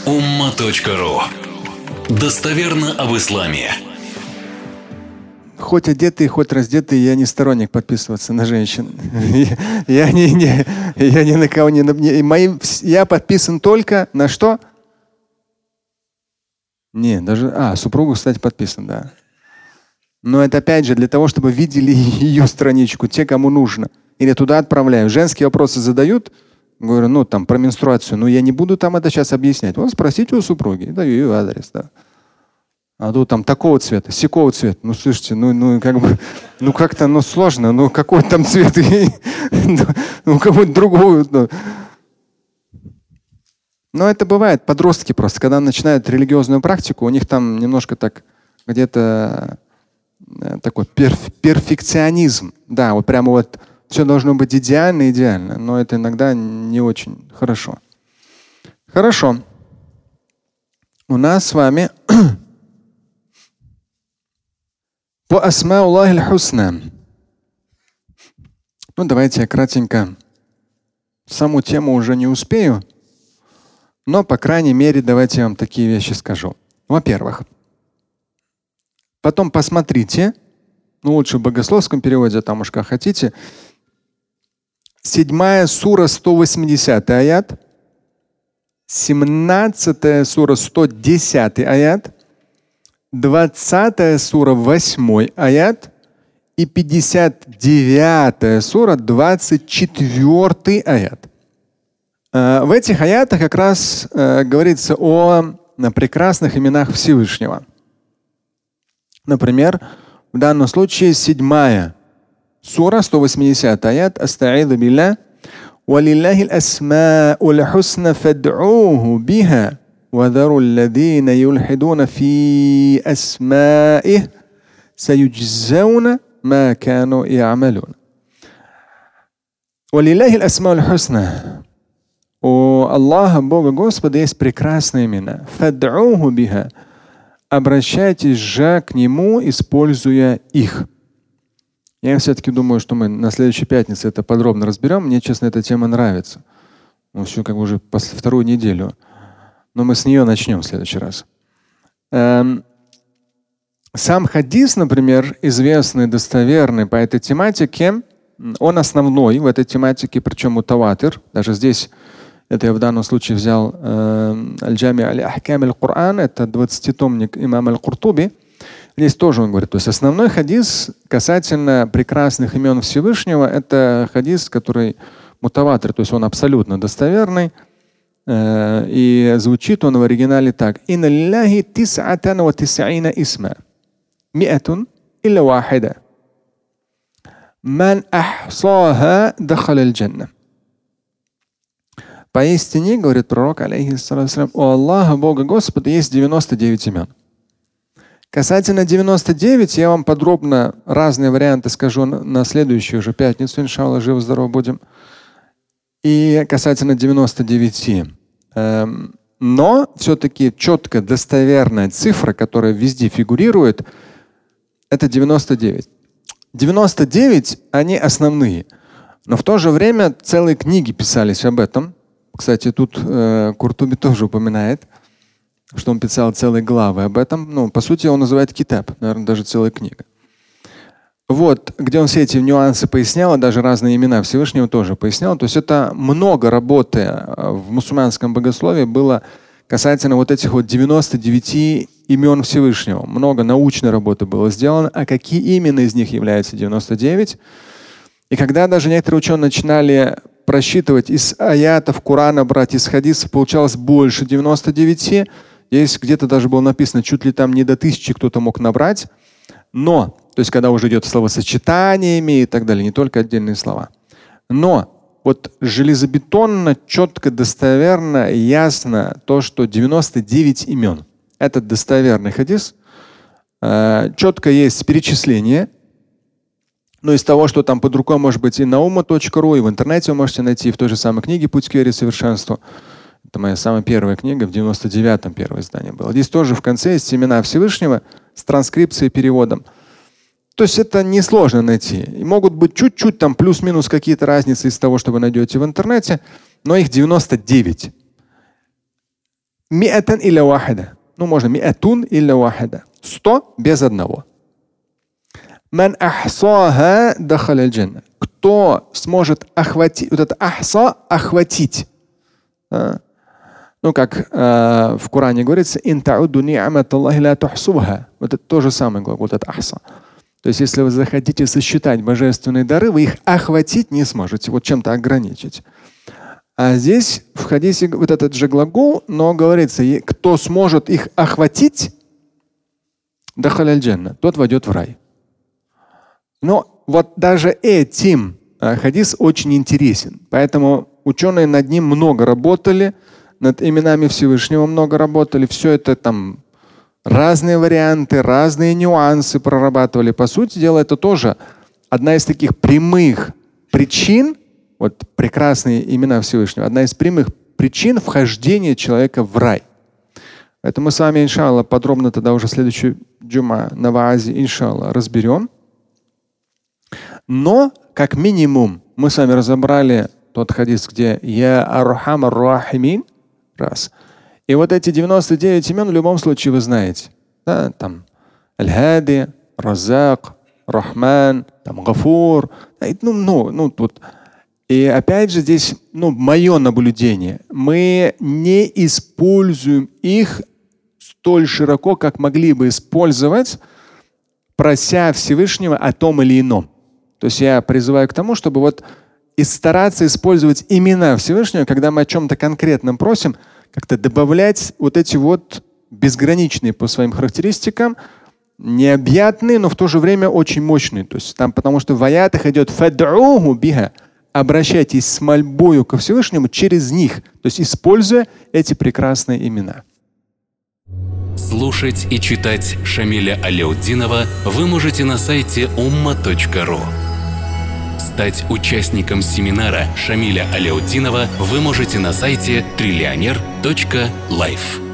Umma.ru. Достоверно об исламе. Хоть одетый, хоть раздетый, я не сторонник подписываться на женщин. Я ни на кого не... Я подписан только на что? Не, даже... супругу, кстати, подписан, да. Но это опять же для того, чтобы видели ее страничку, те, кому нужно. Или туда отправляю. Женские вопросы задают. Говорю, там про менструацию. Я не буду там это сейчас объяснять. Спросите у супруги. Даю ее адрес, да. А тут там такого цвета, сякого цвета. Слушайте, как-то, сложно. Какой там цвет? Какой-то другой. Но это бывает. Подростки просто, когда начинают религиозную практику, у них там немножко так где-то такой перфекционизм. Да, прямо все должно быть идеально, но это иногда не очень хорошо. Хорошо. У нас с вами по асма Аллахи аль-хусна. Давайте я кратенько саму тему уже не успею, но, по крайней мере, давайте я вам такие вещи скажу. Во-первых, потом посмотрите, лучше в богословском переводе, там уж как хотите, 7 сура 180 аят, 17 сура 110 аят, 20 сура 8 аят и 59 сура 24 аят. В этих аятах как раз говорится о прекрасных именах Всевышнего. Например, в данном случае 7 сура 180 аят «Аста'иду билля валиллахи аль-асма'уль хусна фад'ууху биха وذروا الذين يلحدون في أسمائه سيجزون ما كانوا يعملون. ولله الأسماء الحسنى. У Аллаха, Бога Господа, есть прекрасные имена. فادعوه بها. Обращайтесь же к Нему, используя их. Я все-таки думаю, что мы на следующей пятнице это подробно разберем. Мне, честно, эта тема нравится. Все уже вторую неделю. Но мы с нее начнем в следующий раз. Сам хадис, например, известный, достоверный по этой тематике, он основной в этой тематике, причем мутаватир. Даже здесь, это я в данном случае взял Аль-Джами аль-Ахкам аль-Кур'ан, это 20-томник имама аль-Куртуби. Здесь тоже он говорит, то есть основной хадис касательно прекрасных имен Всевышнего, это хадис, который мутаватир, то есть он абсолютно достоверный. И звучит он в оригинале так: «Инна лиллахи тис'атан ва тис'ина исма, ми'атун илля вахида. Ман ахсаха дахаля аль-джанна». Поистине, говорит пророк, алейхиссалям, у Аллаха, Бога Господа, есть 99 имен. Касательно 99 я вам подробно разные варианты скажу на следующую уже пятницу, иншаллах, живо-здорово будем. И касательно 99. Но все-таки четко достоверная цифра, которая везде фигурирует, это 99. 99 они основные. Но в то же время целые книги писались об этом. Кстати, тут Куртуби тоже упоминает, что он писал целые главы об этом. По сути, он называет китаб, наверное, даже целая книга. Где он все эти нюансы пояснял, даже разные имена Всевышнего тоже пояснял. То есть это много работы в мусульманском богословии было касательно этих 99 имен Всевышнего. Много научной работы было сделано. А какие именно из них являются 99? И когда даже некоторые ученые начинали просчитывать из аятов Корана, брать из хадисов, получалось больше 99. Здесь где-то даже было написано, чуть ли там не до 1000 кто-то мог набрать. Но то есть, когда уже идет словосочетаниями и так далее, не только отдельные слова. Но железобетонно, четко, достоверно, ясно то, что 99 имен. Это достоверный хадис. Четко есть перечисление. Но из того, что там под рукой может быть и на umma.ru, и в интернете вы можете найти в той же самой книге «Путь к вере и совершенству». Это моя самая первая книга, в 99-м первое издание было. Здесь тоже в конце есть имена Всевышнего с транскрипцией и переводом. То есть это несложно найти. И могут быть чуть-чуть там плюс-минус какие-то разницы из того, что вы найдете в интернете, но их 99. миатан илля вахида. Ну, можно миатун илля вахида. 100 без одного. Ман ахсаха дахаля джанна. Кто сможет охватить, вот это ахса, охватить. Ну, как в Коране говорится, ин таудду ни'аматаллахи ла тухсуха. Вот это то же самое глагол, вот это ахса. То есть, если вы захотите сосчитать божественные дары, вы их охватить не сможете, вот чем-то ограничить. А здесь в хадисе вот этот же глагол, но говорится, кто сможет их охватить, дахаля аль-джанна, тот войдет в рай. Но вот даже этим хадис очень интересен. Поэтому ученые над ним много работали, над именами Всевышнего много работали. Все это там разные варианты, разные нюансы прорабатывали. По сути дела, это тоже одна из таких прямых причин, вот прекрасные имена Всевышнего, одна из прямых причин вхождения человека в рай. Это мы с вами, иншаллах, подробно тогда уже следующий джума на ваазе, иншаллах, разберем. Но, как минимум, мы с вами разобрали тот хадис, где «Я архам ар-рахимин» раз. И вот эти 99 имен в любом случае вы знаете. Да, там Аль-Хади, Разак, Рахман, там Гафур. Тут. И опять же здесь мое наблюдение. Мы не используем их столь широко, как могли бы использовать, прося Всевышнего о том или ином. То есть я призываю к тому, чтобы вот и стараться использовать имена Всевышнего, когда мы о чем-то конкретном просим, как-то добавлять вот эти вот безграничные по своим характеристикам, необъятные, но в то же время очень мощные. То есть там, потому что в аятах идет «фад'уху биха», обращайтесь с мольбою ко Всевышнему через них, то есть используя эти прекрасные имена. Слушать и читать Шамиля Аляутдинова вы можете на сайте umma.ru. Стать участником семинара Шамиля Аляутдинова вы можете на сайте trillioner.life.